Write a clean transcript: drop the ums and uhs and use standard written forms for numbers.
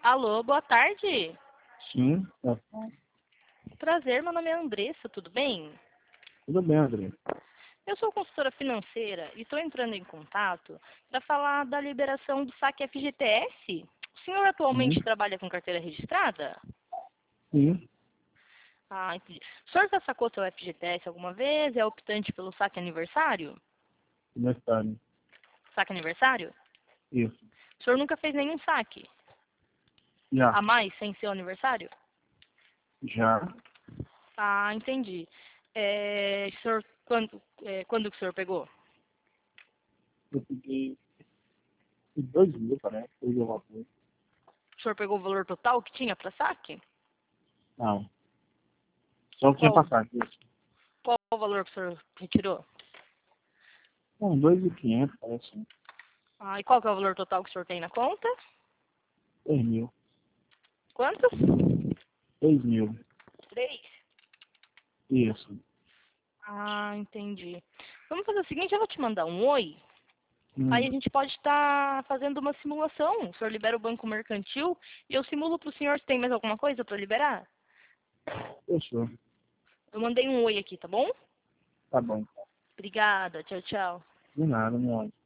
Alô, boa tarde. Sim, Prazer, meu nome é Andressa, tudo bem? tudo bem, André. Eu sou consultora financeira e estou entrando em contato para falar da liberação do saque FGTS. O senhor atualmente Sim, trabalha com carteira registrada? sim, Ah, entendi. O senhor já sacou seu FGTS alguma vez? É optante pelo saque aniversário? universitário. Saque aniversário? Isso. O senhor nunca fez nenhum saque Já, a mais sem seu aniversário? já. Ah, entendi. Senhor, quando que o senhor pegou? Eu peguei 2.000, parece. Foi alguma coisa. O senhor pegou o valor total que tinha para saque? Não, só tinha Qual, passado isso. qual o valor que o senhor retirou? Bom, 2.500, parece. Ah, e qual que é o valor total que o senhor tem na conta? 3.000. Quantos? 3.000. 3. Isso. Ah, entendi. Vamos fazer o seguinte, eu vou te mandar um oi. Aí a Hum, gente pode estar fazendo uma simulação. O senhor libera o banco mercantil e eu simulo para o senhor se tem mais alguma coisa para liberar. fechou. Eu mandei um oi aqui, tá bom? Tá bom. Obrigada. Tchau, tchau. De nada, não.